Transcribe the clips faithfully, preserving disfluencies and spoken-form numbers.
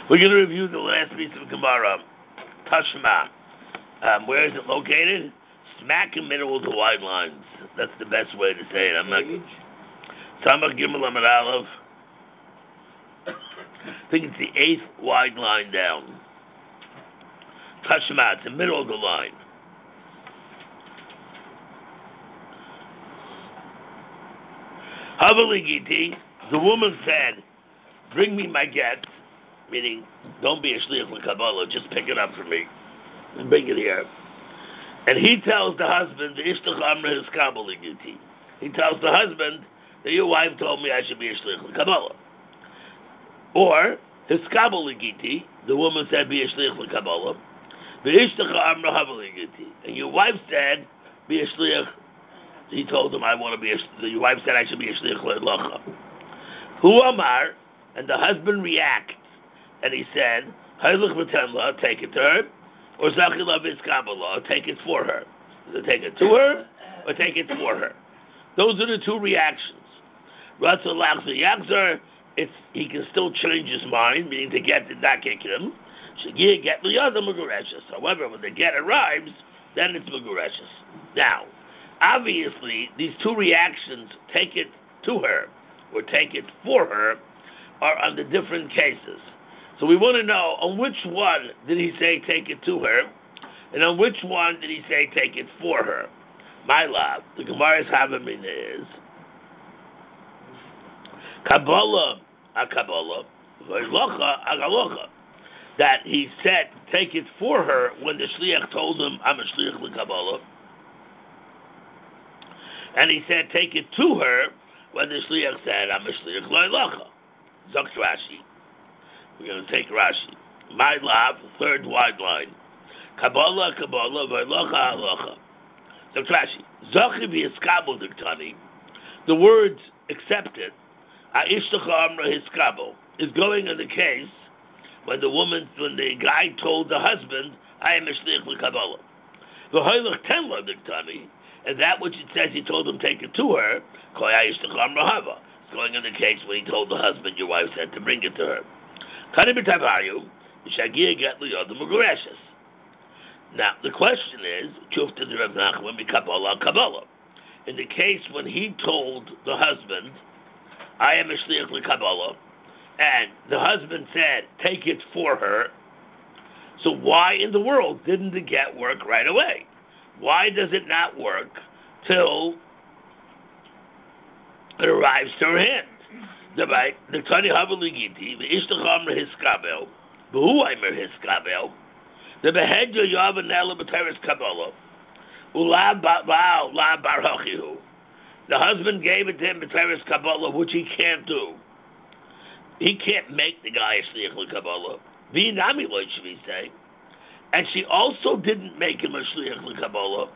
We're going to review the last piece of Gemara, Tashma. Um, where is it located? Smack in the middle of the white lines. That's the best way to say it. I'm not. Tama Gimel Amar Aleph. I think it's the eighth wide line down. Tashma, it's the middle of the line. Havaligiti, the woman said, bring me my get, meaning don't be a shliach l'kabbalah, just pick it up for me and bring it here. And he tells the husband, the ishtach amra hiskabaligiti. He tells the husband that your wife told me I should be a shliach l'kabbalah. Or, hiskabaligiti, the woman said be a shliach l'kabbalah. The ishtach amra havaligiti. And your wife said, be a shliach. He told him, I want to be a, your wife said I should be a shliach le'locha. Hu amar, and the husband reacts, and he said, Hayluch v'tenla, take it to her, or zachila v'izkabala, take it for her. Either take it to her, or take it for her. Those are the two reactions. Ratzah lachza yachzer, it's, he can still change his mind, meaning to get did not kick him. Shagir get the other Mugureshes. However, when the get arrives, then it's Mugureshes. Now, obviously, these two reactions, take it to her or take it for her, are under different cases. So we want to know on which one did he say take it to her, and on which one did he say take it for her. My love, the Gemara's Havamina is Kabbalah a Kabbalah, Locha a Galocha. That he said take it for her when the Shliach told him I'm a Shliach l'Kabbalah. And he said, take it to her, when the Shliach said, I'm a Shliach Loilacha. Zokt Rashi. We're going to take Rashi. My love, third wide line. Kabbalah, Kabbalah, Loilacha, Alocha. Zokt Rashi. Zochi v'yiskabel diktani. The words accepted, Ha'ishtacha amra hiskabel, is going in the case when the woman, when the guy told the husband, I am a Shliach l'Kabbalah. V'hoilach tenla diktani. And that which it says he told him take it to her, it's going in the case when he told the husband, your wife said to bring it to her. Now, the question is, in the case when he told the husband, I am a shliach l'Kabbalah, and the husband said, take it for her, so why in the world didn't the get work right away? Why does it not work till it arrives to her hand? The right, the Tani Havaligiti, the Ishtachamra Hiskabel, Behuaimer Hiskabel, the Behedja Yavanella Bateris Kabbalah, Ulab Bao Lab Barhachihu. The husband gave it to him Bateris Kabbalah, which he can't do. He can't make the guy a Shliach l'Kabbalah. V'inami lo should we say. And she also didn't make him a shliach l'Kabbalah.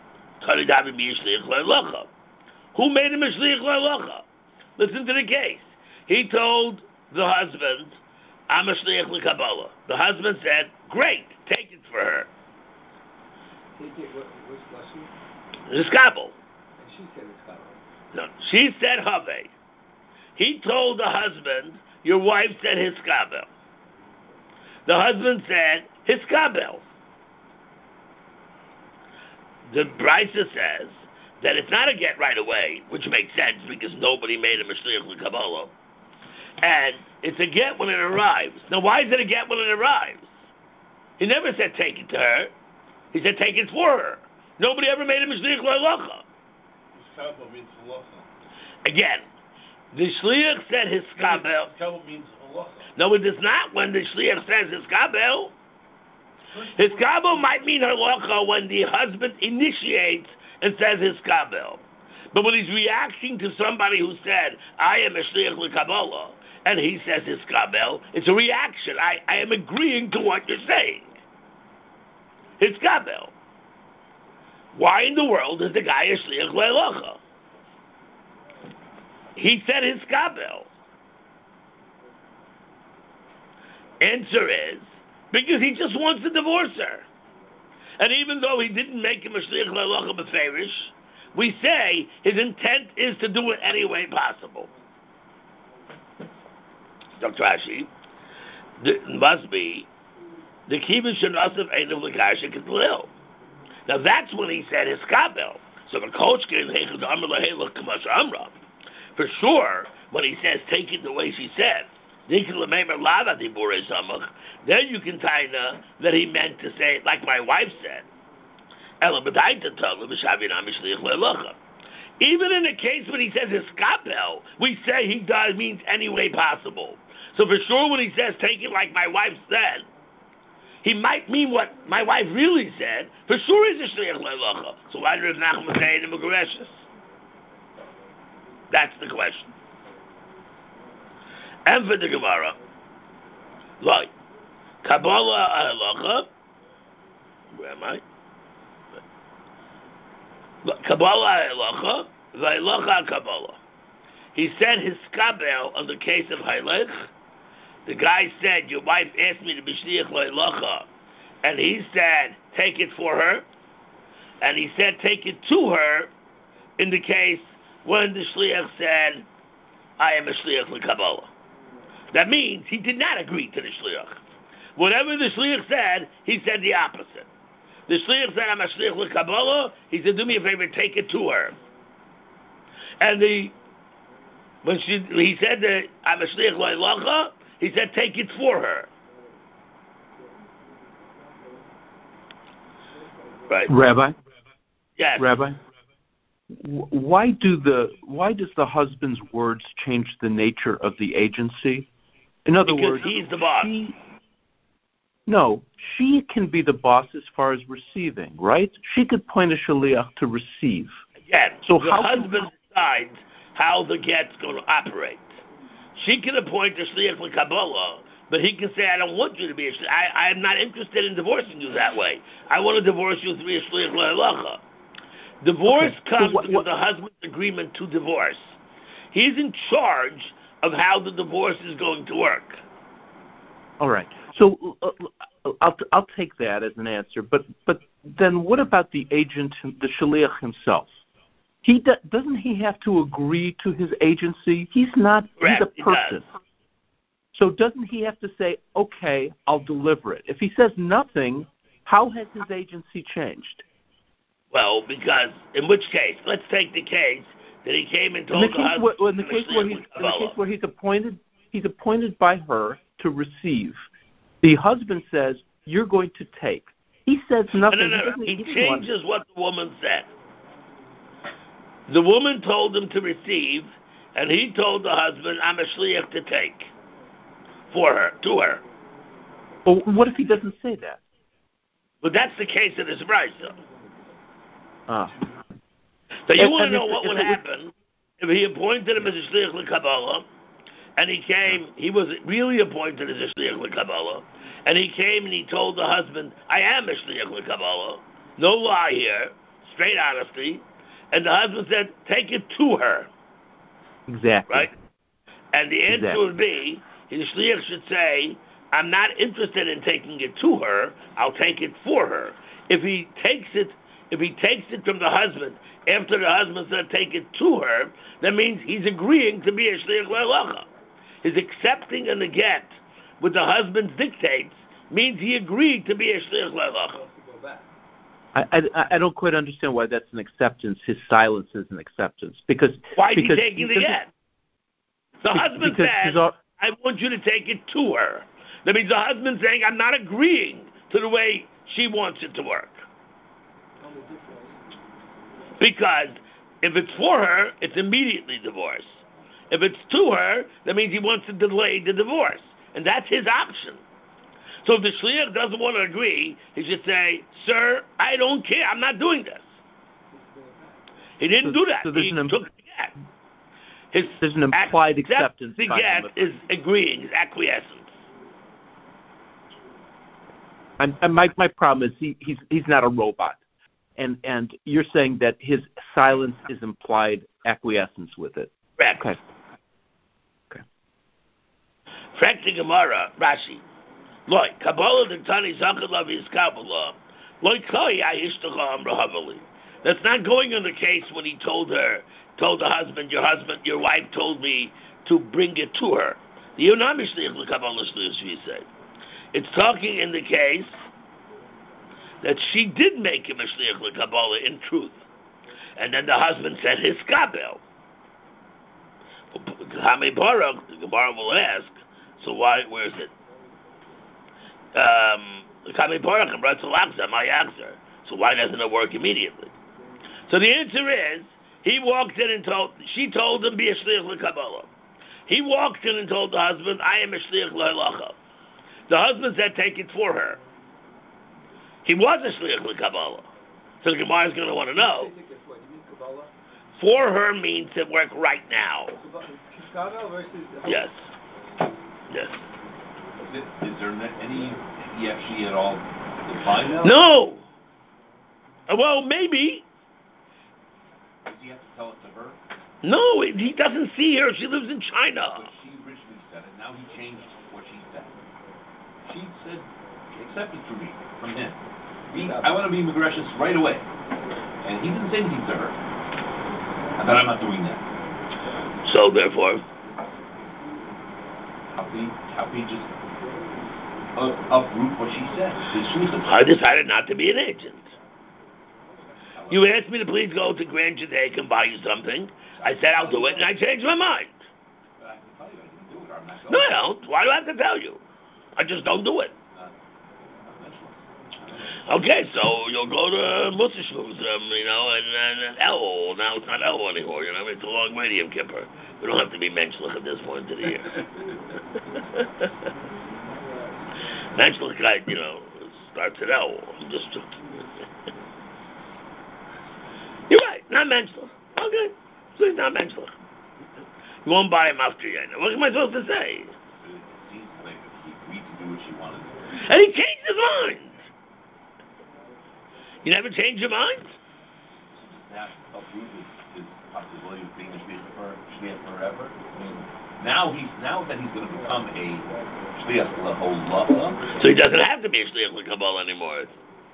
Who made him a shliach l'Halacha? Listen to the case. He told the husband, I'm a shliach l'Kabbalah. The husband said, great, take it for her. Take it, what, what's It's kabel. And she said it's kabel. No, she said have. He told the husband, your wife said his kabel. The husband said, his kabel. The Brisa says that it's not a get right away, which makes sense because nobody made him a shliach l'Kabbalah. And it's a get when it arrives. Now, why is it a get when it arrives? He never said take it to her. He said take it for her. Nobody ever made him a shliach l'Halacha. Hiskabel means halacha. Again, the shliach said his kabel. Hiskabel means halacha. No, it does not when the shliach says his kabel. His kabel might mean halacha when the husband initiates and says his kabel. But when he's reacting to somebody who said, I am a shliach l'Kabbalah, and he says his kabel, it's a reaction. I, I am agreeing to what you're saying. His kabel. Why in the world is the guy a shliach l'Halacha? He said his kabel. Answer is, because he just wants to divorce her. And even though he didn't make him a shliach l'Halacha b'ferish, we say his intent is to do it any way possible. Doctor Rashi, It must be the kibbutz shenasif einav l'kasha k'tlil. Now that's when he said his kabel. So the coach gave hechad amar lahela k'mash amra. For sure, when he says take it the way she said, then you can tie that he meant to say it like my wife said. Even in the case when he says his kapel, we say he does means any way possible. So for sure when he says take it like my wife said, he might mean what my wife really said. For sure he's a shliach le'locha. So why did Nachman say it in Megareshes? That's the question. And for the Gemara, like Kabbalah halacha, where am I? Kabbalah halacha, v'halacha Kabbalah. He said his kabel on the case of Hailech. The guy said, your wife asked me to be shliach halacha, and he said, take it for her. And he said, take it to her in the case when the shliach said, I am a shliach l'Kabbalah. That means he did not agree to the shliach. Whatever the shliach said, he said the opposite. The shliach said, I'm a shliach l'Kabbalah. He said, do me a favor, take it to her. And the when she he said that I'm a shliach l'Halacha, he said, take it for her. Right. Rabbi? Yes. Rabbi? Why do the why does the husband's words change the nature of the agency? In other because words, he's the boss. She, no, she can be the boss as far as receiving, right? She could point a shaliach to receive. Again, so the how husband can, decides how the get's going to operate. She can appoint a shliach l'Kabbalah, but he can say, I don't want you to be a shliach. I am not interested in divorcing you that way. I want to divorce you to be a shliach l'Halacha. Divorce okay. comes so what, what, with the husband's agreement to divorce. He's in charge of how the divorce is going to work. All right. So uh, I'll I'll take that as an answer. But but then what about the agent, the shaliach himself? He do, doesn't he have to agree to his agency? He's not. Correct, he's a person. He does. So doesn't he have to say, okay, I'll deliver it? If he says nothing, how has his agency changed? Well, because in which case, let's take the case that he came and told in the, the case husband. Where, in the case where he's in the case where he's appointed, he's appointed by her to receive. The husband says, "You're going to take." He says nothing. No, no, no. He, he, he changes what the woman said. The woman told him to receive, and he told the husband, "I'm a shliach to take for her, to her." Well, what if he doesn't say that? But that's the case of this brisa. Ah. So you and, want to and know if, what if would was, happen if he appointed him as a shliach l'Kabbalah, and he came, he was really appointed as a shliach l'Kabbalah, and he came and he told the husband, I am a shliach l'Kabbalah, no lie here, straight honesty, and the husband said, take it to her. Exactly. Right? And the answer exactly. would be, the shliach should say, I'm not interested in taking it to her, I'll take it for her. If he takes it If he takes it from the husband after the husband said take it to her, that means he's agreeing to be a shliach l'Halacha. His accepting in the get with the husband's dictates means he agreed to be a shliach l'Halacha. I, I I don't quite understand why that's an acceptance. His silence is an acceptance because why is because he taking the get? The husband says, all, I want you to take it to her. That means the husband saying, I'm not agreeing to the way she wants it to work. Because if it's for her, it's immediately divorce. If it's to her, that means he wants to delay the divorce. And that's his option. So if the shliach doesn't want to agree, he should say, sir, I don't care. I'm not doing this. He didn't so, do that. So he an, took the get. His there's an implied acceptance. The get is agreeing, is acquiescence. I'm, and my, my problem is he, he's he's not a robot. And and you're saying that his silence is implied acquiescence with it. Correct. Okay. Okay. Frankly, Gemara, Rashi. Loy, Kabbalah the Tani Zakalav is Kabbalah. Loy Koi Ayishtacham Rahavali. That's not going on the case when he told her, told the husband, your husband, your wife told me to bring it to her. The Yonah Mishliach L'Kabbalah Shliach Shvisei. It's talking in the case that she did make him a Shliach L'Kabbalah in truth. And then the husband said his Kabel. Hamei Baruch, the Gemara will ask, so why, where is it? Um, Hamei Baruch, my answer. So why doesn't it work immediately? So the answer is, he walked in and told, she told him, be a Shliach L'Kabbalah. He walked in and told the husband, I am a Shliach L'Halacha. The husband said, take it for her. He was a Shliach L'Kabbalah. So the Gemara is going to want to know. For her means to work right now. Yes. Yes. Is, it, is there any E F G at all defined now? No. Well, maybe. Does he have to tell it to her? No, he doesn't see her. She lives in China. But she originally said it. Now he changed what she said. She said, accept it from me, from him. Me, I want to be Megreshus right away. And he didn't say anything to her. I thought I'm not doing that. So therefore, how can he, how can he just uh, uproot what she said? I decided not to be an agent. You asked me to please go to Grand Judaic and buy you something. I said I'll do it, and I changed my mind. I can tell you I didn't do it, or I'm not going. No, I don't. Why do I have to tell you? I just don't do it. Okay, so you'll go to Musashmuz, um, you know, and, and El. Now it's not El anymore, you know. It's a long way to Yom Kippur. We don't have to be Menschlich at this point of the year. Menschlichkeit, you know, starts at El. I'm just You're right, not Menschlich. Okay, so he's not Menschlich. You won't buy him after yet. What am I supposed to say? It seems like he agreed to do what she wanted. And he changed his mind. You never change your mind? That uproot his, his possibility of being a shliach for shliach forever. I mean, now he's now that he's going to become a shliach l'holacha. So he doesn't have to be a shliach l'kabbalah anymore.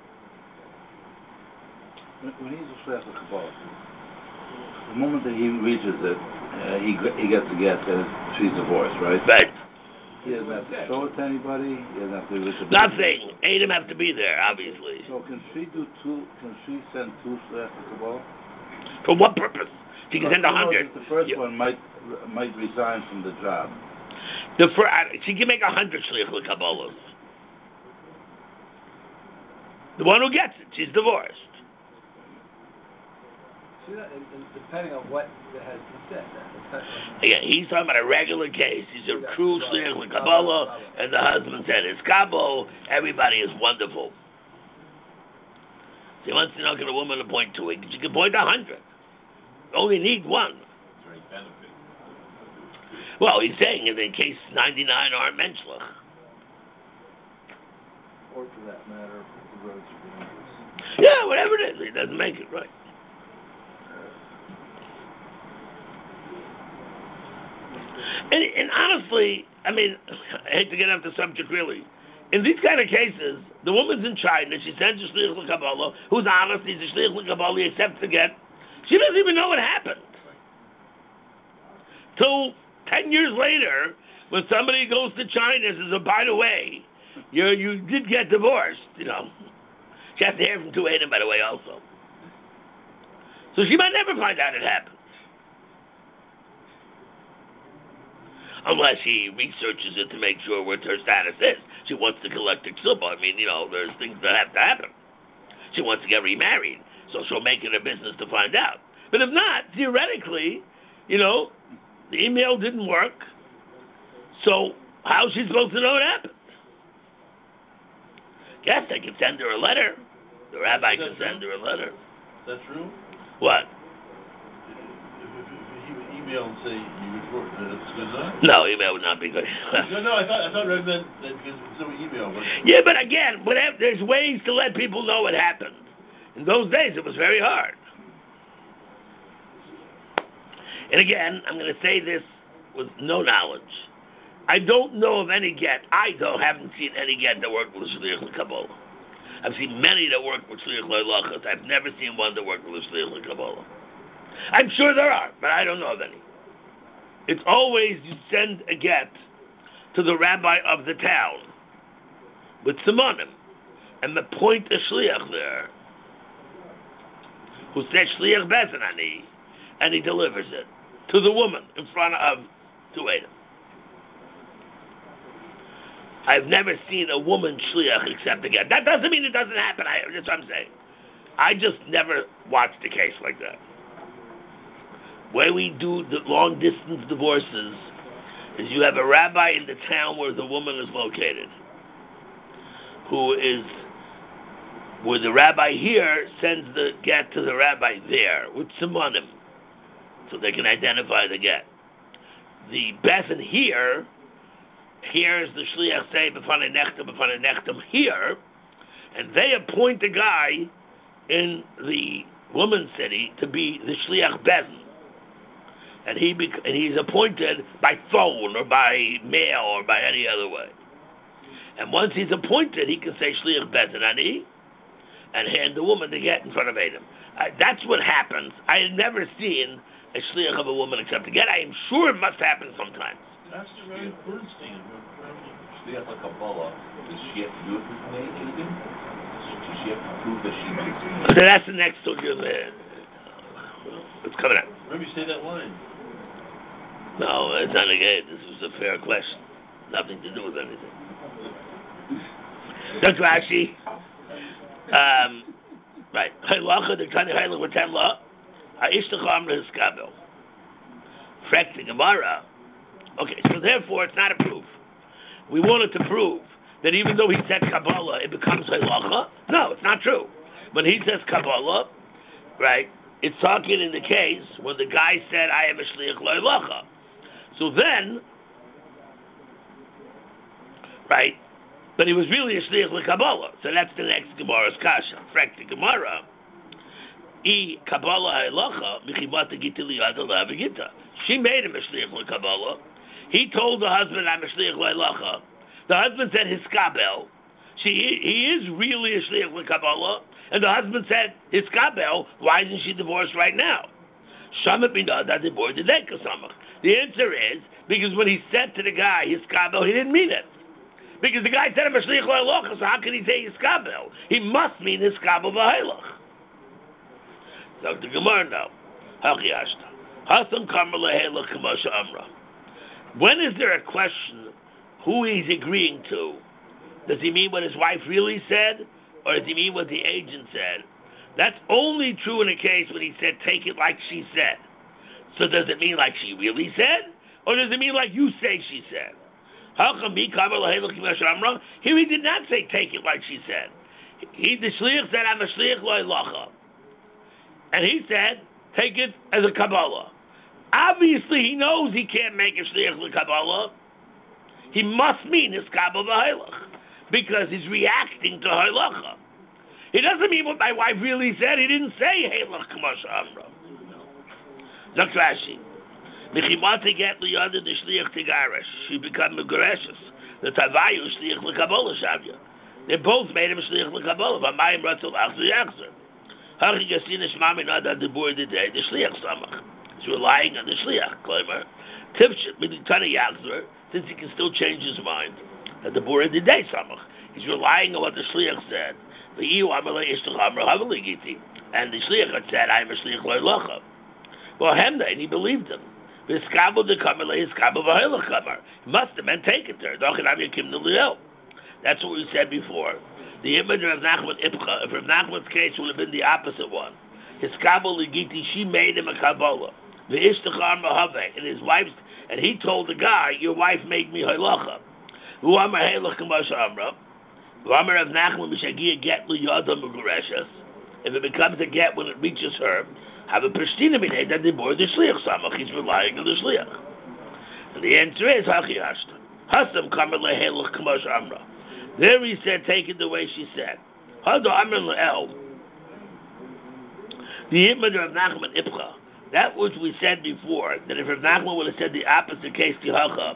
When he's a shliach l'kabbalah, the moment that he reaches it, uh, he he gets a get that she's divorced, right? Right. He doesn't have to show it to anybody. He doesn't have to reach a Nothing. Adam have to be there, obviously. So can she do two? Can she send two shliach l'kabbalah? For what purpose? She can send a I know hundred. that The first Yeah. one might might resign from the job. The fir- she can make a hundred shliach l'kabbalahs. The one who gets it, she's divorced. See that, and, and depending on what has been said. Again, he's talking about a regular case. He's a true shliach l'kabbalah, and the husband said it's kabo. Everybody is wonderful. So he wants to know, can a woman appoint two? She can appoint a hundred. Only need one. Very benefit. Well, he's saying in the case ninety-nine aren't menschlich. Or for that matter, the roads are dangerous. Yeah, whatever it is, he doesn't make it right. And, and honestly, I mean, I hate to get off the subject really. In these kind of cases, the woman's in China, she sends a shliach l'kabbalah, who's honest, he's a shliach l'kabbalah, he accepts the get. She doesn't even know what happened. Till ten years later, when somebody goes to China and says, oh, by the way, you you did get divorced, you know. She has to hear from two Adam, by the way, also. So she might never find out it happened. Unless she researches it to make sure what her status is. She wants to collect the ksuba. I mean, you know, there's things that have to happen. She wants to get remarried, so she'll make it a business to find out. But if not, theoretically, you know, the email didn't work, so how's she supposed to know it happened? Yes, they can send her a letter. The rabbi can send her a letter. Is that true? What? If, if, if he would email and say you report that it's good enough? No, email would not be good. no, no, I thought I thought Red meant that because it's an email. But Yeah, but again, whatever, there's ways to let people know it happened. In those days, it was very hard. And again, I'm going to say this with no knowledge. I don't know of any get. I don't haven't seen any get that worked with shliach l'kabbalah. I've seen many that work with shliach l'halachas. I've never seen one that worked with shliach l'kabbalah. I'm sure there are, but I don't know of any. It's always you send a get to the rabbi of the town with simonim, and appoint a shliach there who says shliach bezin ani, and he delivers it to the woman in front of two Edom. I've never seen a woman shliach accept again. That doesn't mean it doesn't happen. I, that's what I'm saying. I just never watched a case like that. Where we do the long distance divorces is you have a rabbi in the town where the woman is located, who is, where the rabbi here sends the get to the rabbi there with simonim, so they can identify the get. The bezin here hears the shliach say b'fanei nechtam, b'fanei nechtam here, and they appoint a guy in the woman's city to be the shliach bezin. And he bec- and he's appointed by phone or by mail or by any other way. And once he's appointed, he can say shliach bezin ani and hand the woman the get in front of Edom. Uh, that's what happens. I had never seen a shliach of a woman accept a get. I am sure it must happen sometimes. That's very Bernstein. Shliach Kabbalah. Does she have to do it with anything? Does she have to prove that she makes it? So that's the next one. It's coming up. Maybe say that line. No, it's not a gate. This was a fair question. Nothing to do with anything. Doctor Rashi. Um, right. Haylacha, the Tani Haylacha with ten law. Ha'ishtach amra hiskabel. Frek the Gemara. Okay, so therefore it's not a proof. We wanted to prove that even though he said Kabbalah, it becomes Haylacha. No, it's not true. When he says Kabbalah, right, it's talking in the case when the guy said, I am a shliach lo'elacha. So then, right, but he was really a shliach l'Kabbalah. So that's the next Gemara's kasha. Frek the Gemara. I Kabbalah ha'elacha michimata gitili adala v'gita. She made him a shliach l'Kabbalah. He told the husband, I'm a shliach lo'elacha. The husband said, hiskabel. She, he is really a shliach l'Kabbalah. And the husband said, hiskabel, why isn't she divorced right now? The answer is, because when he said to the guy, hiskabel, he didn't mean it. Because the guy said, I'm a shliach lo'elacha, so how can he say hiskabel? He must mean hiskabel v'hailach. Doctor Gemara now. Hasam kamar le'hailach k'masha amra. When is there a question who he's agreeing to? Does he mean what his wife really said? Or does he mean what the agent said? That's only true in a case when he said, take it like she said. So does it mean like she really said? Or does it mean like you say she said? Here he did not say, take it like she said. He, the shliach said, I'm a shliach lo'elacha. And he said, take it as a Kabbalah. Obviously he knows he can't make a shliach l'Kabbalah. He must mean his Kabbalah v'hailach. Because he's reacting to halacha. He doesn't mean what my wife really said. He didn't say halach k'masha amra. Dr. Rashi. Michimata get liyada the shliach tigarish. She become megareshes. The tavayu shliach l'Kabbalah shavya. They both made him shliach l'Kabbalah. V'mayim ratzul achzu yachzer. Hachi gasina shmami nada debur today. The shliach samach. He's relying on the shliach. Klamer. Tivshit miditani yachzer. Since he can still change his mind. At the Bura the day samach. He's relying on what the shliach said. The iu amalei ishtach amra havali giti. And the shliach had said, I am a shliach lo'elacha. Well, hemda, and he believed him. V'skabel de kamalei iskabel v'hailach kamar. He must have meant take it there. Dochet am yakim neliel. That's what we said before. The image of Nachman Ipcha, if Rav Nachman's case would have been the opposite one. His kabel legiti, she made him a kabbalah. The ishtach amra haveh, and his wife's, and he told the guy, your wife made me halacha. Who am I halach k'masha amra? Who am I Rav Nachman mishagia get liyada megureshes? If it becomes a get when it reaches her, have a prishtina minay that they bore the shliach samach. He's relying on the shliach. And the answer is hachi hashta. Hasam kamer lehalach k'masha amra. There he said, take it the way she said. Hada amr le'el. The image of Rav Nachman Ipcha. That which we said before, that if Rav Nachman would have said the opposite case to Hacha,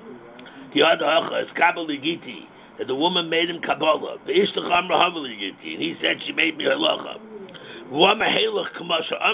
that the woman made him Kabbalah, and he said she made me halacha.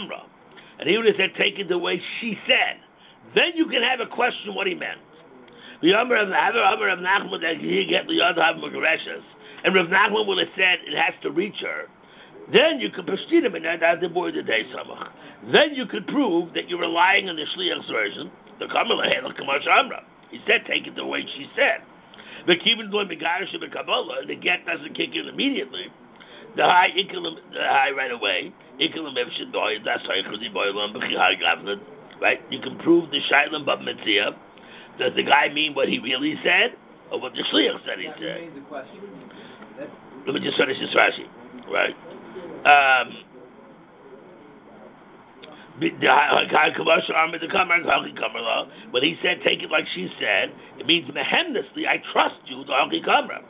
And he would have said, take it the way she said. Then you can have a question what he meant. The Amar of Amar of Nachman that he get the other have Megareshes, and Rav Nachman would have said it has to reach her. Then you could proceed him in that the boy the day samach. Then you could prove that you're relying on the Shliach's version. The Kamala Hela Kamash Amra. He said take it the way she said. The Kivin doing Megarish and the Kabbalah, the get doesn't kick in immediately. The high ikalim, the high right away. Ikalim Evshin Boy, that's how you could be boy lumber Gavlin. Right? You can prove the Shailam Bab Mitzia. Does the guy mean what he really said? Or what the Shliach said he that said? remains a question. That's Let me just finish this Rashi. Right? Um, when he said take it like she said, it means mehemnesly, I trust you, the Haki Kamra.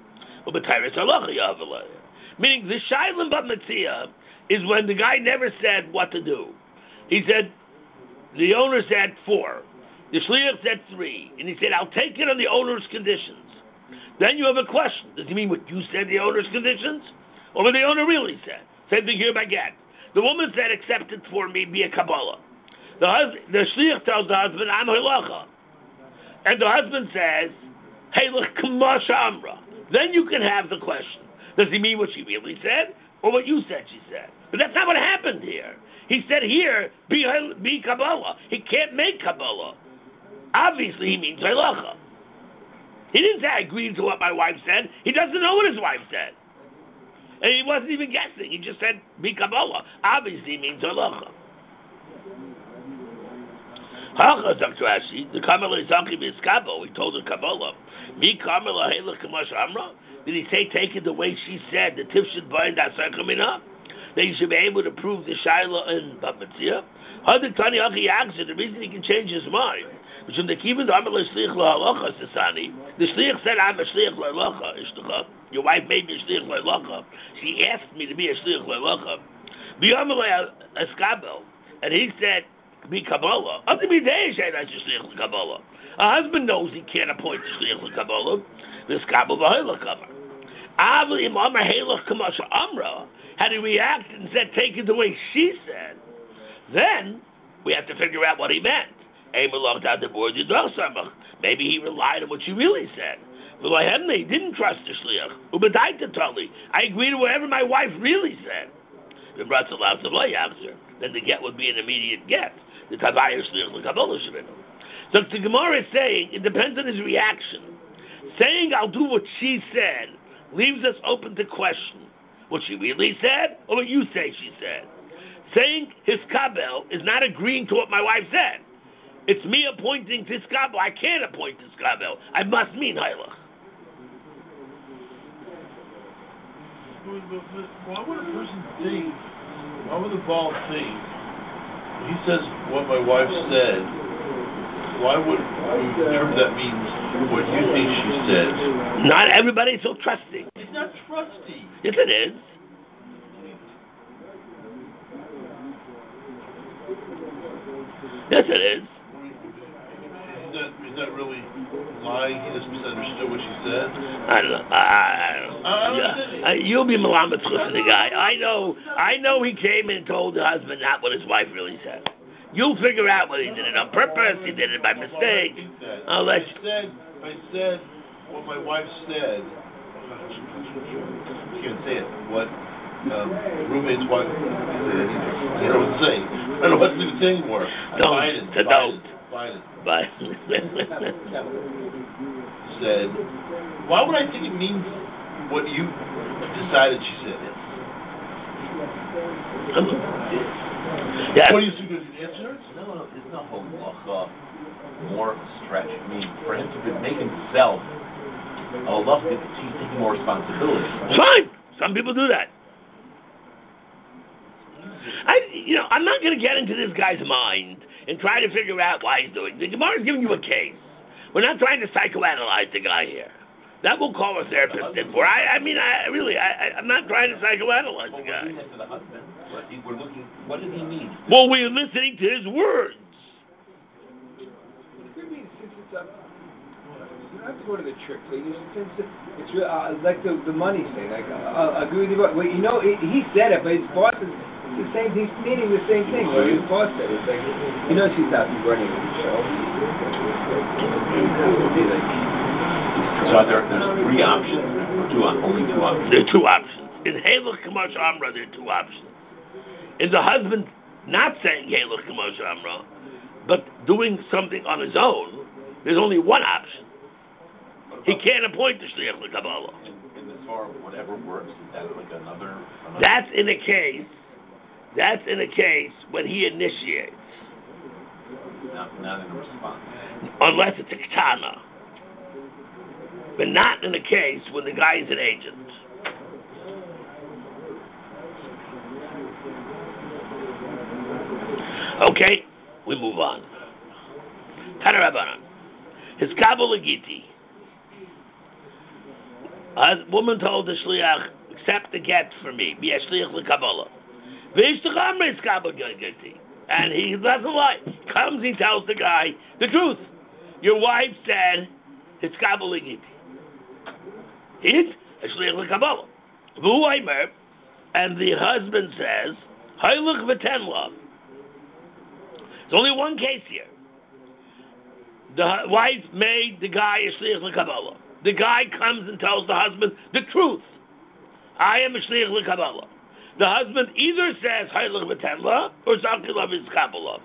Meaning the Shailam Bab Metzia is when the guy never said what to do. He said, the owner said four. The Shliach said three. And he said, I'll take it on the owner's conditions. Then you have a question. Does he mean what you said, the owner's conditions? Or what the owner really said? Same thing here by get. The woman said, accept it for me, be a Kabbalah. The husband, the Shliach tells the husband, I'm Hilacha. And the husband says, hey, look, Kamasha Amra. Then you can have the question. Does he mean what she really said? Or what you said she said? But that's not what happened here. He said here, be, be Kabbalah. He can't make Kabbalah. Obviously, he means Hilacha. He didn't say, I agreed to what my wife said. He doesn't know what his wife said. And he wasn't even guessing. He just said, be Kabbalah. Obviously, he means Hilacha. Hacha, Doctor Rashi, the Kamala Zaki Miskabo, he told her Kabbalah, Mi Kamala Hela Kamash Amra? Did he say, take it the way she said, the tip should bind that Sakamina? That you should be able to prove the Shaila and Bab Metzia? Hadik Tani Aki Yaksa, the reason he can change his mind, which from the Kivin, the Amar Shliach LaHalacha, Sasani, the Shliach said, I'm a Shliach LaHalacha, Ishtacha. Your wife made me a Shliach LaHalacha. She asked me to be a Shliach LaHalacha. B'yamar Eskabel, and he said, be Kabbalah. Up to me, they say that's a Shliach Kabbalah. A husband knows he can't appoint a Shliach Kabbalah. This Kabbalah v'Hilach Kamar. Avli im Amar Hilach Kamash Amra. Had he reacted and said, take it the way she said, then we have to figure out what he meant. Maybe he relied on what she really said. He didn't trust the Shliach. I agree to whatever my wife really said. Then the get would be an immediate get. The Tavayah Shliach Kabbalah Shabbat. So the Gemara is saying it depends on his reaction. Saying I'll do what she said leaves us open to question what she really said or what you say she said. Saying his kabel is not agreeing to what my wife said. It's me appointing this kabel. I can't appoint this kabel. I must mean Hailach. Why would a person think, why would the Baal think, he says what my wife said, why would we interpret that means what you think she said? Not everybody is so trusting. It's not trusting. Yes, it is. Yes, it is. Is that, is that really lying? He just misunderstood what she said? I don't know. I, I don't know. Uh, yeah. uh, you'll be Malamed to the guy. I know. I know he came and told the husband not what his wife really said. You'll figure out whether he did it on purpose, he did it by mistake. I'll let I said, I said what my wife said. I can't say it. What um, roommate's wife. I don't know what to say. I don't know what to say anymore. Don't. Biden, To Biden, don't. Biden. But said, why would I think it means what you decided she said? yeah. What do you think is the answer? No, it's not halacha more stretch. I mean, for him to make himself a halacha, he's taking more responsibility. Fine. Some people do that. I, you know, I'm not going to get into this guy's mind and try to figure out why he's doing it. The Gemara is giving you a case. We're not trying to psychoanalyze the guy here. That will call a therapist in for. I, I mean, I really, I, I'm not trying to psychoanalyze the guy. We're the husband. We're looking. What did he mean? Well, we're listening to his words. It could be since it's a. You don't have to go to the trick play. Since it's real, uh, like the the money thing. Like uh, I agree with you. But well, you know, he, he said it, but his boss is. the same, he's meaning the same thing. What his boss said. It's like, he knows he's not running the show. So there, there's three options, or two, only two options? There are two options. In Halach Kamash Amra, there are two options. In the husband not saying Halach Kamash Amra, but doing something on his own, there's only one option. He can't appoint the Shliach L'Kabbalah. And as far as whatever works, is that like another, another... That's in a case, that's in a case when he initiates. Not, not in a response. Unless it's a Ketana. But not in a case when the guy is an agent. Okay, we move on. Tana Rabbanan. His Kabbalah Giti. A woman told the Shliach, accept the get for me. Be a Shliach l'Kabbalah. V'ishtachamre is Kabbalah Giti. And he doesn't lie. Comes, he tells the guy the truth. Your wife said, it's Kabbalah Giti. It's a Shliach l'Kabbalah. V'hu Aimer. And the husband says, Haylach v'tenla. There's only one case here. The wife made the guy a shliach l'Kabbalah. The guy comes and tells the husband the truth. I am a shliach l'Kabbalah. The husband either says haylach v'tenla or zakil is kabbalah.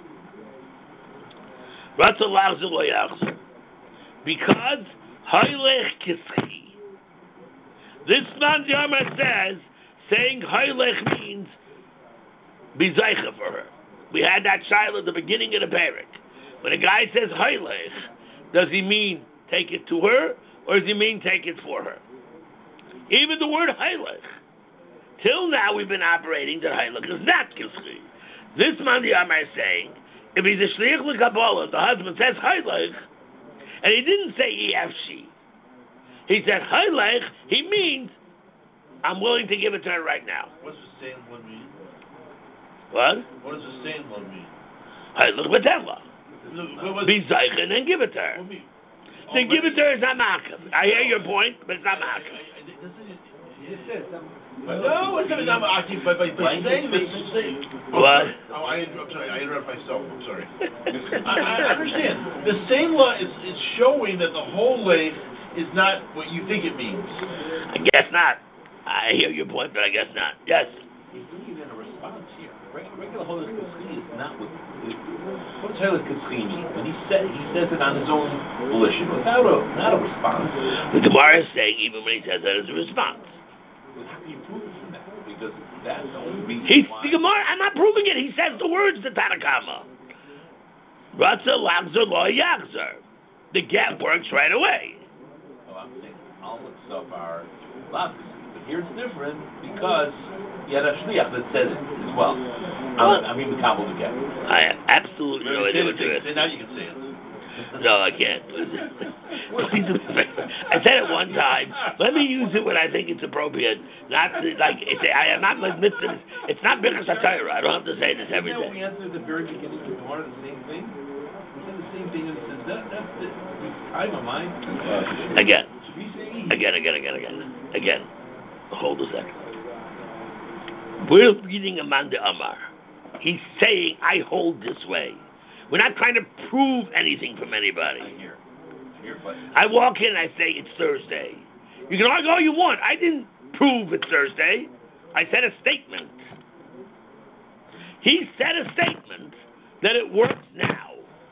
Ratzal lachzer lo yachzer. Because haylech kischi. This man Yama says saying haylech means be zeicha for her. We had that shaila at the beginning of the parak. When a guy says haylech, does he mean take it to her, or does he mean take it for her? Even the word haylech. Till now we've been operating that haylech is not kischi. This man the Amar is saying, if he's a shliach l'Kabbalah, the husband says haylech, and he didn't say E F she. He said haylech, he means, I'm willing to give it to her right now. What's the same one mean? What? What does the same one mean? Haylech v'tenla. Be zeicha and then give it to her. Then give it to her is not ma'akav. I hear your point, but it's not ma'akav. No, it's not ma'akav, but by saying this, what? Oh, I, I'm sorry, I interrupt myself. I'm sorry. I, I understand. The same law is, is showing that the whole lay is not what you think it means. I guess not. I hear your point, but I guess not. Yes. He's doing it in a response here. Regular Holy Kitzchi is not what. What does Holy Kitzchi mean? When he said he says it on his own volition, without a not a response. The Gemara is saying even when he says that as a response. Well, how can you prove it from that? Because that's the only reason. He's why. the Gemara. I'm not proving it. He says the words to Tanakama. Ratza lagzer lo yachzer. The get works right away. Well, I'm saying all the stuff are lagzer. Here it's different because you had a shliach that says it as well. I'm, I mean, the Kabbalah again. I have absolutely no idea what to do. Say now you can say it. No, I can't. Please do me a favor. I said it one time. Let me use it when I think it's appropriate. Not to, like it's, I am not like mitzvah. It's not Birchas HaTorah. I don't have to say this every You know, day. we answered at the very beginning of the Gemara the same thing. We said the same thing, and he says that that's it. I have a mind. Again, Should we say again, again, again, again, again. Hold a second. We're reading Amanda Amar. He's saying, I hold this way. We're not trying to prove anything from anybody. I hear. I hear, but I walk in and I say, it's Thursday. You can argue all you want. I didn't prove it's Thursday. I said a statement. He said a statement that it works now.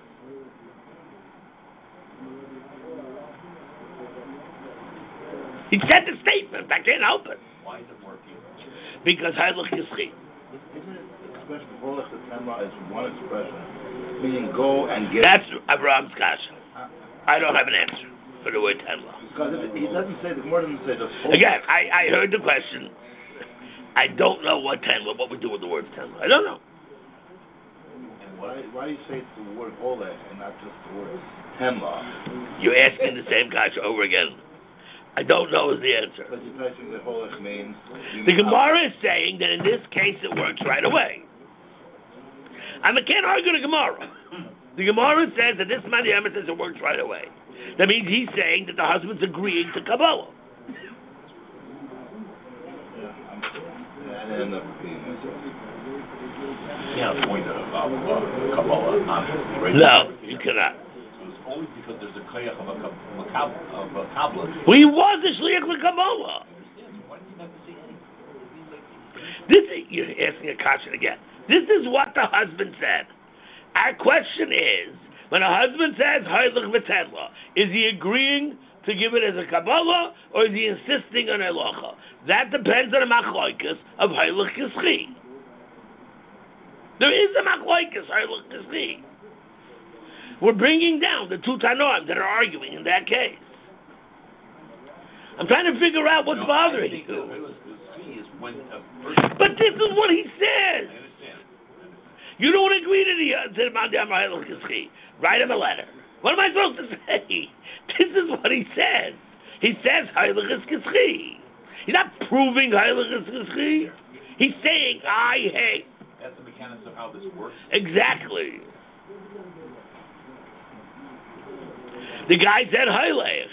He said the statement. I can't help it. why is it working? Because Haylach Yischi. Isn't it the expression Holech Tenla is one expression, meaning go and get? That's Abraham's kasha. I don't have an answer for the word Tenla. Because if it, he doesn't say, the more doesn't say the Holech. Again, I, I heard the question. I don't know what Tenla, what we do with the word Tenla. I don't know. And Why, what? why do you say it's the word Holech and not just the word Tenla? You're asking the same kasha over again. I don't know is the answer. Because you're touching that Holech means. The Gemara is saying that in this case it works right away. And I can't argue the Gemara. The Gemara says that this man Yama says it works right away. That means he's saying that the husband's agreeing to Kabbalah. Yeah, I'm, yeah. and I end up repeating myself. You can't appoint a, a, a Kabbalah on right? No, you cannot. So it's only because there's a koyach of a Kab- of a Kabbalah. Well, he was a shliach l'Kabbalah. I understand. So why did you have to say anything? It means like This is, you're asking a question again. This is what the husband said. Our question is, when a husband says Haylach v'Tedla, is he agreeing to give it as a Kabbalah, or is he insisting on Halacha? That depends on the machloikas of Haylach Kischi. There is a machloikas Haylach Kischi. We're bringing down the two Tanoim that are arguing in that case. I'm trying to figure out what's no, bothering I think you. that is when a person, But this is what he says. I understand. You don't agree to the to the Mount Haylach Kischi. Write him a letter. What am I supposed to say? This is what he says. He says Haylach Kischi. He's not proving Haylach Kischi. He's saying I hate. That's the mechanics of how this works. Exactly. The guy said Haylach.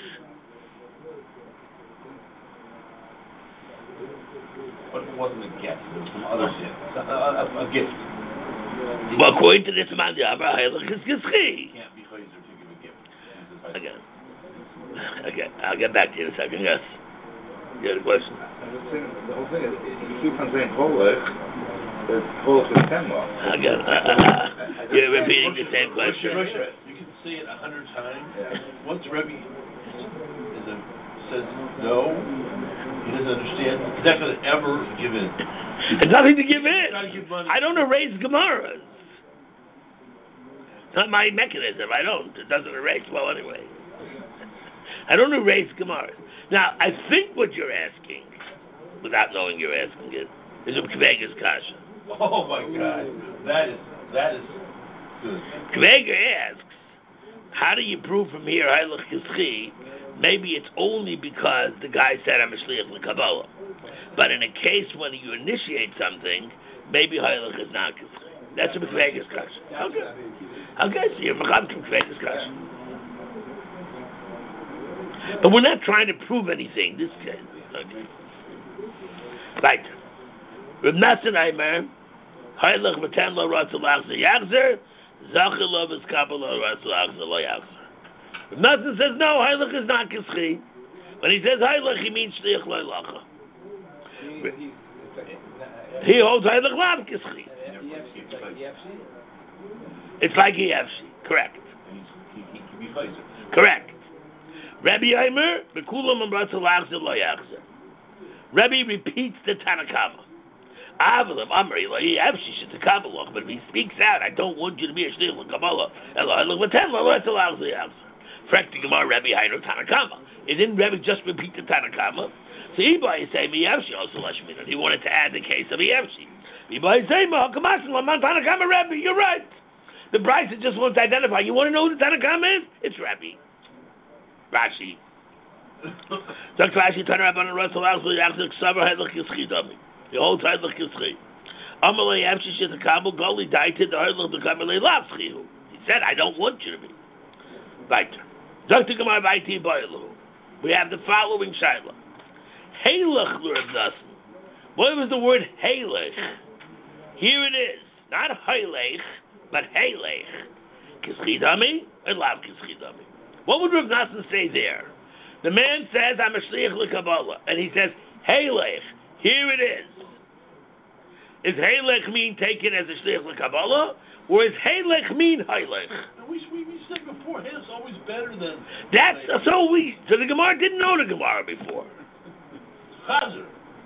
But it wasn't a gift. There was some other sin. A, a, a gift. Well, according to this man, Haylach Kischi. Can't be chayzer to give a gift. Okay. Okay, I'll get back to you in a second. Yes. You had a question? The whole thing is, you keep on saying Holech, but Holech is Tenla. Again, uh, uh, you're repeating the same question. Russia, you can say it a hundred times. Yeah. Once Rebbe is a, says no, he doesn't understand. He's not going to ever give in. There's nothing to give in. Gotta give money. I don't erase Gemaras. It's not my mechanism. I don't. It doesn't erase well anyway. I don't erase Gemaras. Now, I think what you're asking, without knowing you're asking it, is a Kveger's kasha. Oh my God, that is that is good. Kveger asks, how do you prove from here Haylach Kischi? Maybe it's only because the guy said I'm a shliach l'Kabbalah. But in a case when you initiate something, maybe Haylach is not Kischi. That's a Kveger's kasha. Okay. Okay, so you're Mecham to Kveger's kasha. But we're not trying to prove anything. This case. Okay. Right. Reb Nassan Eimer, Haylach v'ten lo ratzu lachzer yachzer, Zachir lo v'skapel lo ratzu lachzer lo yachzer. Reb Nassan says no, Haylach is not kischi. When he says Haylach, he means shliach lo lacha. He holds Haylach lav kischi. It's like Yevshi. Correct. Correct. Rabbi Eimer, b'kulam ratzu lachzer lo yachzer. Rebbe repeats the Tanakama. Avalim Amri Lahi Avshi should Kabbalah, but if he speaks out, I don't want you to be a shliach l'Kabbalah. Elo look what ten lo let's allow the answer. Frekti Gemara Rebbe Hainu Tanakama. It didn't Rebbe just repeat the Tanakama. So Ibai say Mi Avshi also Lashminan. He wanted to add the case of Avshi. Ibai say Ma Kamasin Laman Tanakama Rebbe. You're right. The Bryce just wants to identify. You want to know who the Tanakama is? It's Rebbe. Rashi. So Rashi turn around and Russell Alfred after Xaver had look Kischi dummy. The whole time look Kischi. Amalei Avshi shit the Kabul Goli died to the Hurdle to Kamalei Lavschi. He said, I don't want you to be. Right. Doctor Gemar Vaiti Boilu. We have the following Shaila. Haylach Lurab Nasan. What was the word Haylach? Here it is. Not Haylach, but Haylach. Kischi dummy and Lav Kischi dummy. What would Rav Nasan say there? The man says, I'm a shliach l'Kabbalah. And he says, Haylech, here it is. Is Haylech mean taken as a shliach l'Kabbalah? Or is Haylech mean Haylech? We, we, we said before, Haylech's always better than... That's, so we, so the Gemara didn't know the Gemara before. Chazer.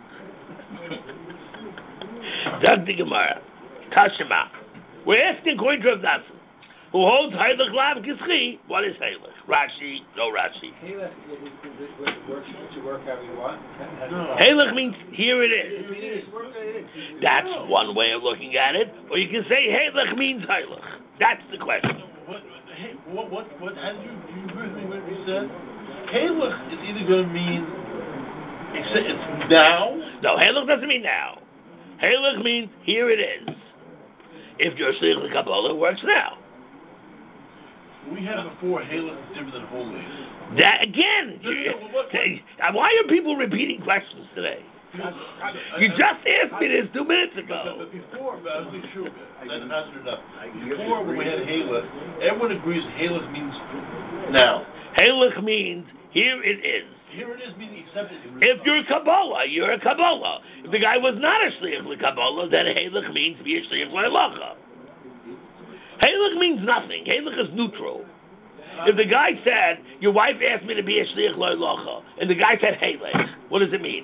That's the Gemara. Tashima. We're asking according to Rav Nasan, who holds Haylech Lav Kischi, what is Haylech? Rashi, no Rashi. Haylech works to work however you want. No. Haylech means here it is. That's one way of looking at it. Or you can say Haylech means Haylech. That's the question. What, hey, what, what, what, how did you, do you agree with me what you said? Haylech is either going to mean, except it's now. No, Haylech doesn't mean now. Haylech means here it is. If you're shliach l'Kabbalah, it works now. We had before, Haylech is different than holy. That again. No, no, no, what- Why are people repeating questions today? You just asked me this two minutes But, ago. but before, but I was thinking, sure, that's answered enough. Before, when we had Halach, everyone agrees Halach means now. Halach means here it is. Here it is, meaning accepted. If you're a Kabbalah, you're a Kabbalah. If the guy was not a Shliach l'Kabbalah, then Halach means be a Shliach l'Halacha. Halach means nothing. Halach is neutral. If the guy said, your wife asked me to be a Shliach l'Halacha, and the guy said Halach, what does it mean?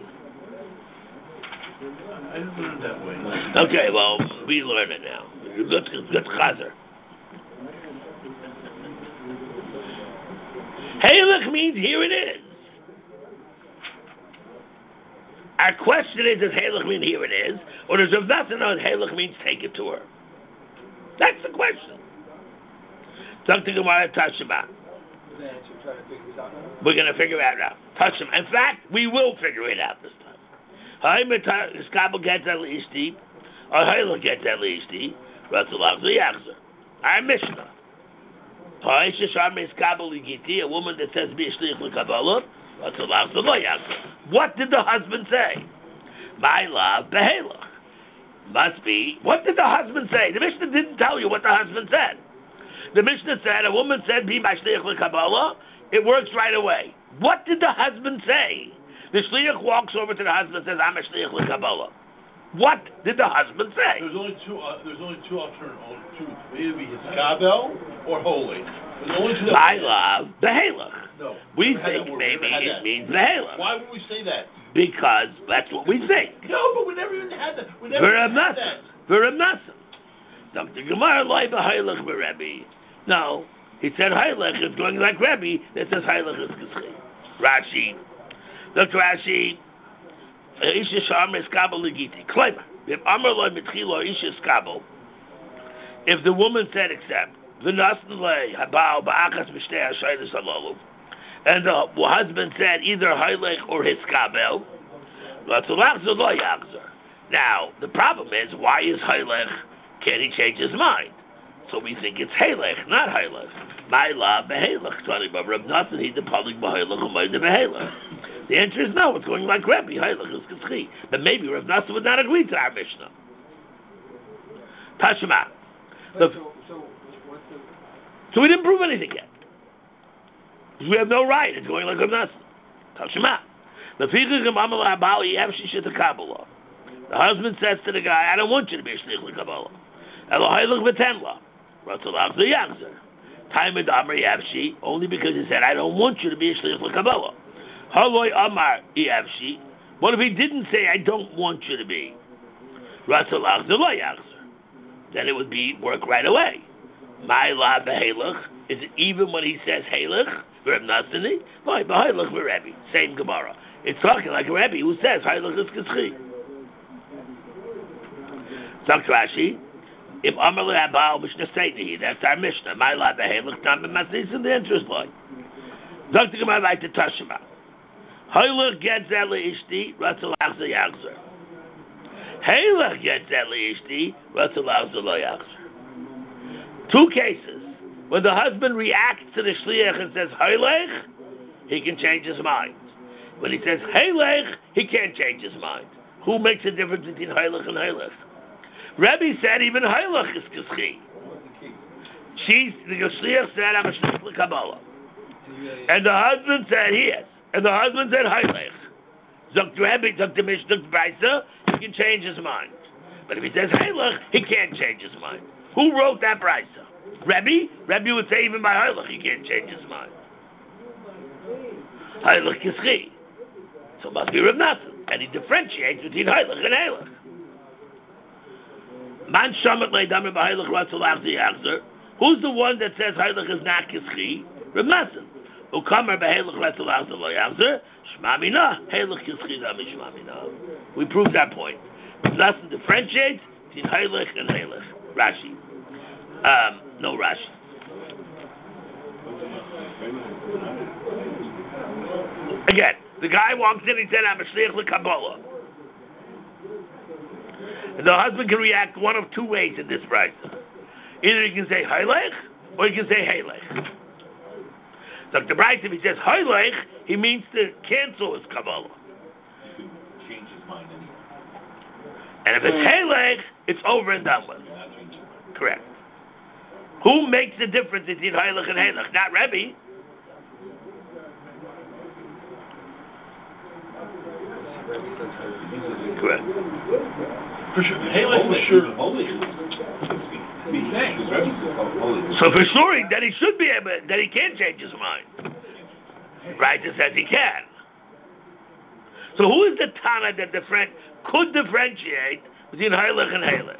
I didn't learn it that way. Okay, well, we learn it now. Let's, let's chazer. Halach means here it is. Our question is, does Halach mean here it is? Or does Rav Nassan know that Halach means take it to her? That's the question. Talk to Gemara Tashima. We're going to figure it out now. Tashima. In fact, we will figure it out this time. Skabel gets at leishti, or Halach gets at leishti, Ratzalav Yachzer. Our Mishnah. A woman that says be a shliach l'Kabbalah, Ratzalav Yachzer. What did the husband say? My love, behalach. Must be. What did the husband say? The Mishnah didn't tell you what the husband said. The Mishnah said a woman said be my shliach l'Kabbalah. It works right away. What did the husband say? The shliach walks over to the husband and says, I'm a shliach l'Kabbalah. What did the husband say? There's only two. Uh, there's only two alternatives. Two. Either be hiskabel or holy. There's only two. I love behalach. No. We think maybe it means behalach. Why would we say that? Because that's what we think. No, but we never even had that. We never V'Rav even had Nassan. that. V'Rav Nassan. Doctor Gemara loy behalach b'Rebbe. No, he said halach is going like Rebbe. That says halach is k'schei. Rashi. Doctor Rashi. Isha sham eskabel legiti. Klaimer. If amar loy mitchilo isha eskabel. If the woman said accept, v'nasn lei habal ba'achas mishtei hashaydes halalu. And the husband said either halach or hiskabel. Now, the problem is, why is halach? Can he change his mind? So we think it's halach, not halach. My love, behalach. Talking about Rav Nassan, he the palik behalach, umayde behalach. The answer is no. It's going like Rebbe. Halach is k'schei. But maybe Rav Nassan would not agree to our Mishnah. Tashma. So, so, so, what's the... So we didn't prove anything yet. We have no right. It's going like Rav Nassan. Tashma. The husband says to the guy, I don't want you to be a shliach l'Kabbalah. Time Amar Yavshi, only because he said, I don't want you to be a shliach l'Kabbalah. Haloi Amar Yavshi. What if he didn't say, I don't want you to be? Then it would be work right away. My la behalach. Is it even when he says halach? Rav Nasani? No, behalach Rebbe. Same Gemara. It's talking like a Rebbe who says halach is k'schei. Talk to Rashi. If Amar le'abal Mishnah Seitni, that's our Mishnah. My la behalach tam b'masnis in the interest line. Talk to Gemara like the Tashima. Halach gets that le'ishti, ratzalach z'yachzer. Halach gets that le'ishti, ratzalach z'lo Two cases. When the husband reacts to the shliach and says halach, he can change his mind. When he says halach, he can't change his mind. Who makes a difference between halach and halach? Rebbe said even halach is k'schei. She, the shliach said, I'm a shliach l'Kabbalah. And the husband said, he is. And the husband said halach. Zok Rebbe, Zok the Mishnah, Brisa, he can change his mind. But if he says halach, he can't change his mind. Who wrote that Brisa? Rebbe? Rebbe would say even by halach he can't change his mind. Halach k'schei. So it must be Rav Nassan. And he differentiates between halach and halach. Man shamat le'damer b'halach ratzalach z'yachzer. Who's the one that says halach is not k'schei? Rav Nassan. Ukamar b'halach ratzalach z'yachzer. Shma mina. Halach k'schei dami shma mina. We proved that point. Rav Nassan differentiates between halach and halach. Rashi. Um, no Rashi. Again, the guy walks in and said, I'm a shliach l'Kabbalah. And the husband can react one of two ways in this price. Either he can say halach, or he can say halach. So the Bryce, if he says halach, he means to cancel his Kabbalah. change his mind anyway. And if it's Halech, it's over and done with. Correct. Who makes the difference between Halech and Halech? Not Rebbe. Correct. For sure. Halech for sure. Holy. So for sure, he- that he should be able, that he can change his mind. Right, it says he can. So who is the Tana that different, could differentiate between Halech and Halech?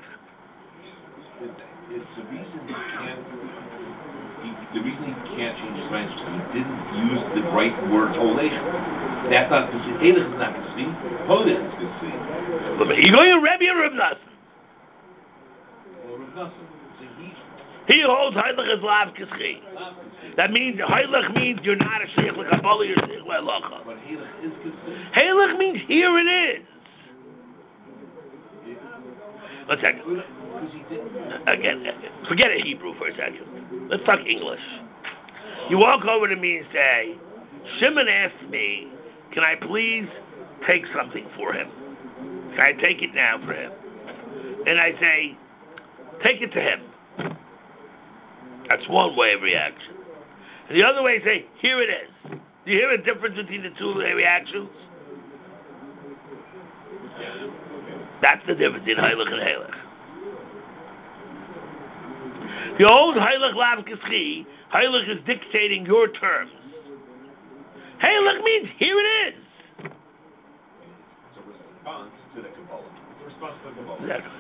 It's the reason he can't. He, the reason he can't change his mind is because he didn't use the right word holation. That's not because Halech is not going to see. Holy is going to see. But you going to Rebbe or Reb Nosson? Well, Rav Nosson, so he. He holds Halech is lav kischi. That means Halech means you're not a sheikh l'kabbalah, you're a sheikh l'halacha. But Halech is considered. Halech means here it is. One second. Because he didn't. Again, forget it Hebrew for a second. Let's talk English. You walk over to me and say, Shimon asked me, can I please take something for him? Can I take it now for him? And I say, take it to him. That's one way of reaction. And the other way is say, here it is. Do you hear the difference between the two reactions? That's the difference in Halech and Halech. The old Halech Lav Kischi, Halech is dictating your terms. Halech means here it is. It's a response to the Kabbalah. It's a response to the Kabbalah. Exactly.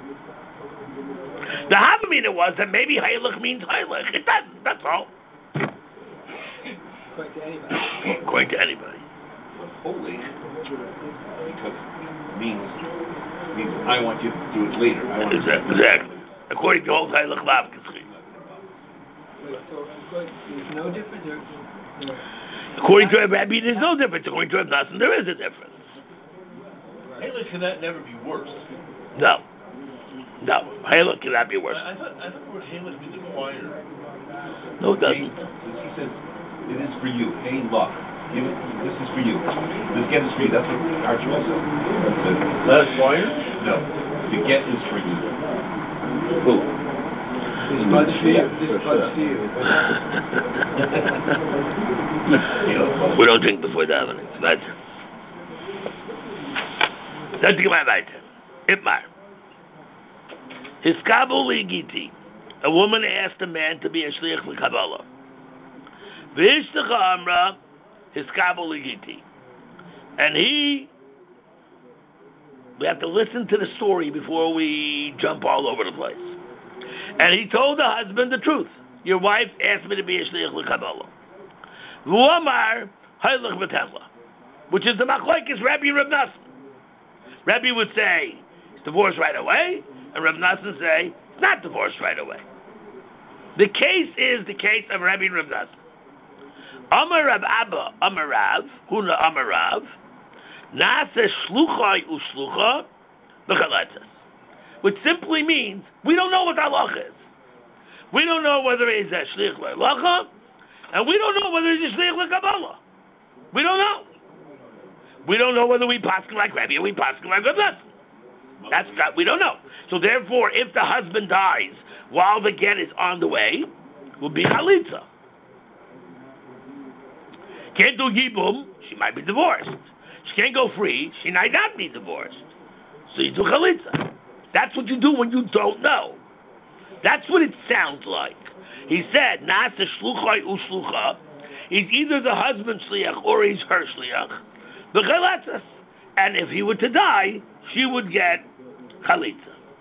The Havamina was that maybe Halech means Halech. It doesn't, that's all. According to anybody. According to anybody. But holy, because it means, means I want you to do it later. I want Exactly. exactly. According to old Halech Lav Kischi. Wait, so according, there's no difference? Or, or, According to Rabbi, there's no difference. According to Reb Nosson, there is a difference. Halech cannot never be worse. No. No. Halech cannot be worse. I, I thought I thought the word Halech means acquire. No, it Hey, doesn't. he says, it is for you. Hey, luck. Give it, this is for you. This get is for you. That's what Archibald said. Not acquire? No. The get is for you. Who? this bud's for you. This bud's for you. You know, We don't drink before davening. But let's get my right. Itmar. Hiskabu ligiti. A woman asked a man to be a shliach l'kabbalah. V'ishtacha amra hiskabu ligiti. And he, we have to listen to the story before we jump all over the place. And he told the husband the truth. Your wife asked me to be a shliach l'kabbalah. V'uamar haylach v'temla, which is the machlokes Rabbi and Reb Nosson. Rabbi would say, it's divorced right away, and Reb Nosson say, it's not divorced right away. The case is the case of Rabbi and Reb Nosson. Amar Rab Abba, Amar Rav, Huna Amar Rav, Nase shluchai ushlucha b'chaletzes, which simply means, we don't know what the halacha is. We don't know whether he's a shlich l'halacha, and we don't know whether he's a shlich l'kabbalah. We don't know. We don't know whether we paskin like Rabbi or we paskin like Reb Nosson. That's that we don't know. So therefore, if the husband dies while the get is on the way, will be chalitza. Can't do yibum, she might be divorced. She can't go free, she might not be divorced. So you do chalitza. That's what you do when you don't know. That's what it sounds like. He said, Nasa shluchai ushlucha. He's either the husband's shliach or he's her shliach. The chaletzes. And if he were to die, she would get chalitza.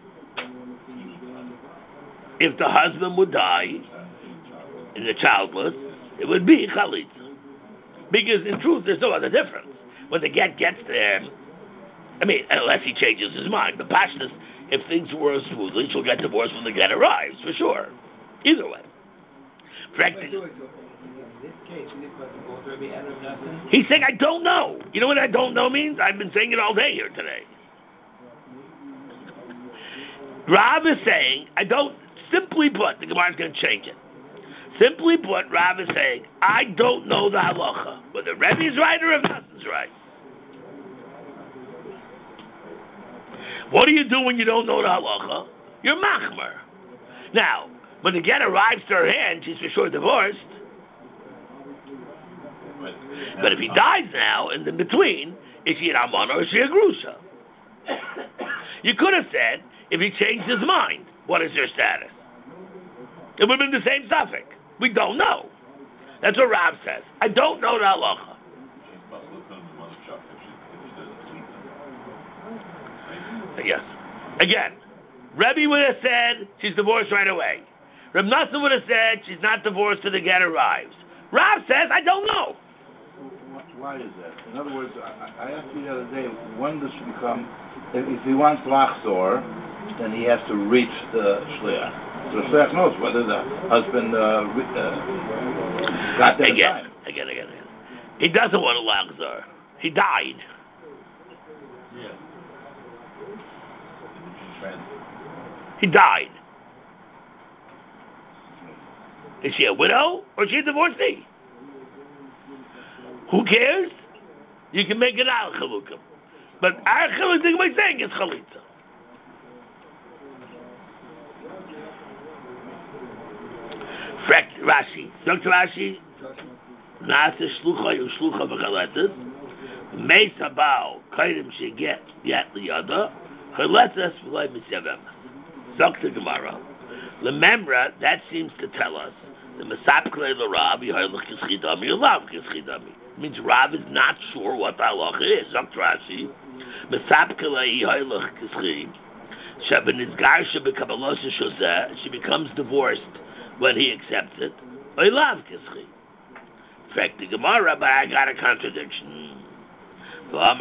If the husband would die in the childless, it would be chalitza. Because in truth, there's no other difference. When the get gets there, I mean, unless he changes his mind. But pashtas, if things were smoothly, she'll get divorced when the get arrives, for sure. Either way. Practically. He's saying, I don't know. You know what I don't know means? I've been saying it all day here today. Rav is saying, I don't, simply put, the Gemara is going to change it. Simply put, Rav is saying, I don't know the halacha, whether Rebbe's right or Rav Nosson's right. What do you do when you don't know the halacha? You're machmer. Now, when the get arrives to her hand, she's for sure divorced. But if he dies now, in the between, is she an almana or is she a grusha? You could have said, if he changed his mind, what is her status? It would have been the same suffix. We don't know. That's what Rav says. I don't know the halacha. Yes. Again, Rebbe would have said she's divorced right away. Reb Nassim would have said she's not divorced till the get arrives. Rav says, I don't know. Why is that? In other words, I, I asked you the other day, when does she become, if, if he wants lachzor, then he has to reach the shliach. So the shliach knows whether the husband uh, re, uh, got there in again, time. Again, again, again. He doesn't want a lachzor. He died. Yeah. He died. Is she a widow or is she a divorcee? Who cares? You can make it al chalukim. But our chalukim by saying is chalitza. Frekt Rashi. Doctor Rashi. Nasa shlucha yu shlucha v'chaletes. Meis habao kaidim sheget yet liyada. Chaletes v'lay misyavem. Doctor Gemara. Lememra, that seems to tell us the Mesapkele l'Rav yihaylach kischidami yulav kischidami. Means Rav is not sure what the halacha is. Doctor Rashi. Mesapkele yihaylach kischid. Shebenizgar shebekabalos shoseh. She becomes divorced when he accepts it. Yulav kischid. In fact, the Gemara, but I got a contradiction. What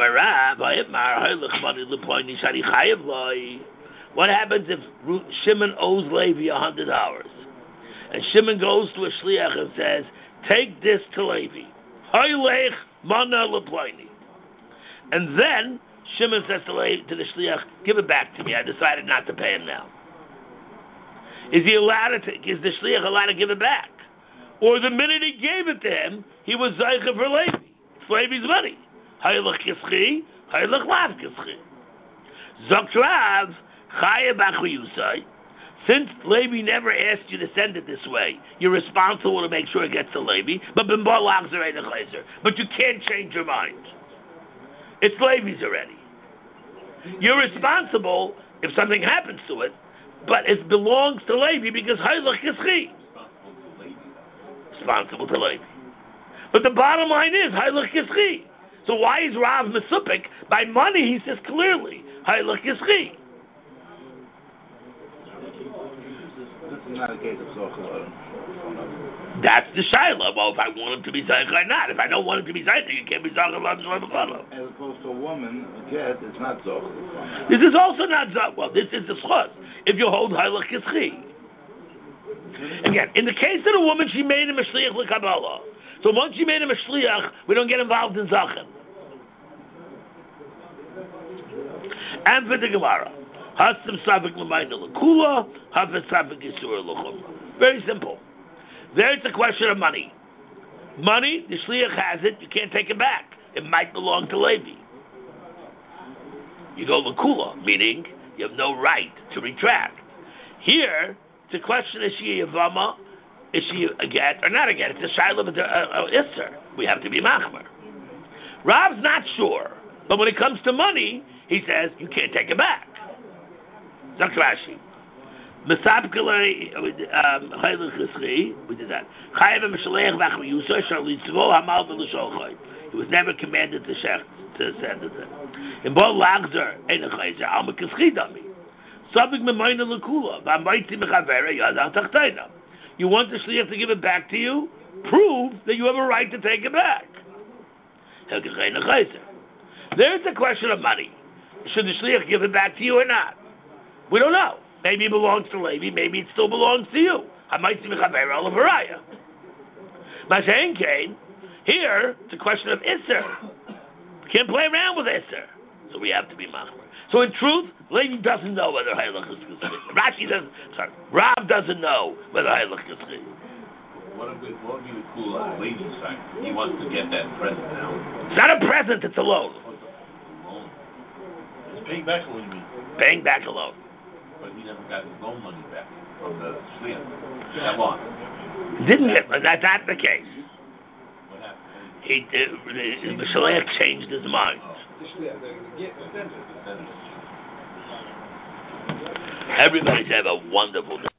happens if Shimon owes Levi a hundred dollars, and Shimon goes to a shliach and says, "Take this to Levi, Haylech mana leploini," and then Shimon says to, Levi, to the shliach, "Give it back to me. I decided not to pay him now." Is he allowed to? Take, is the shliach allowed to give it back? Or the minute he gave it to him, he was zeicha for Levi. It's Levi's money. Haylech kischi, haylech lav kischi. Zok Rav, chaya b'achuyusai. Since Levi never asked you to send it this way, you're responsible to make sure it gets to Levi. But b'mbar lachzer ein echlezer. But you can't change your mind. It's Levi's already. You're responsible if something happens to it, but it belongs to Levi because haylech kischi. Responsible to Levi. But the bottom line is haylech kischi. So why is Rav Mesupik? By money, he says clearly, haylech kischi. This is not a case of zochel. That's the shaila. Well, if I want him to be zayich or not. If I don't want him to be zayich, you can't be zayich. As opposed to a woman, a get, it's not zochel. This is also not zochel. Well, this is the schos. If you hold haylech kischi. Again, in the case of the woman, she made him a shliach l'kabbalah. So once she made him a shliach, we don't get involved in zachem. And for the Gemara, hasam savik l'mayna l'kula, havet savik yisur l'chumra. Very simple. There it's a question of money. Money, the shliach has it, you can't take it back. It might belong to Levi. You go l'kula, meaning you have no right to retract. Here, it's a question, is she a yavama, is she a get, or not a get? It's a shayla of a isser. We have to be machmer. Rab's not sure, but when it comes to money, he says, you can't take it back. Zok Rashi. Mesapkele, we did that. He was never commanded to shech, to send it. In Bo Lagzer, ein a chayzer, alma kischidami. Sabik memayna l'kula, v'amayti mechavere yad al tachtayna. You want the shliach to give it back to you? Prove that you have a right to take it back. There's a question of money. Should the shliach give it back to you or not? We don't know. Maybe it belongs to Levi. Maybe it still belongs to you. Here, it's a question of Isser. We can't play around with Isser. So we have to be machmer. So in truth, Levi doesn't know whether haylech is kischid. Rashi doesn't, sorry, Rav doesn't know whether haylech is kischid. What would be the cool on Levi's side? He wants to get that present now. It's not a present, it's a loan. It's Paying back a loan, you mean? Paying back a loan. But he never got his loan money back from the shliach. That long. Didn't get, that's not the case. What happened? He, uh, the, the shliach changed his mind. The shliach, the, the get, the sender. The sender. Everybody's have a wonderful day.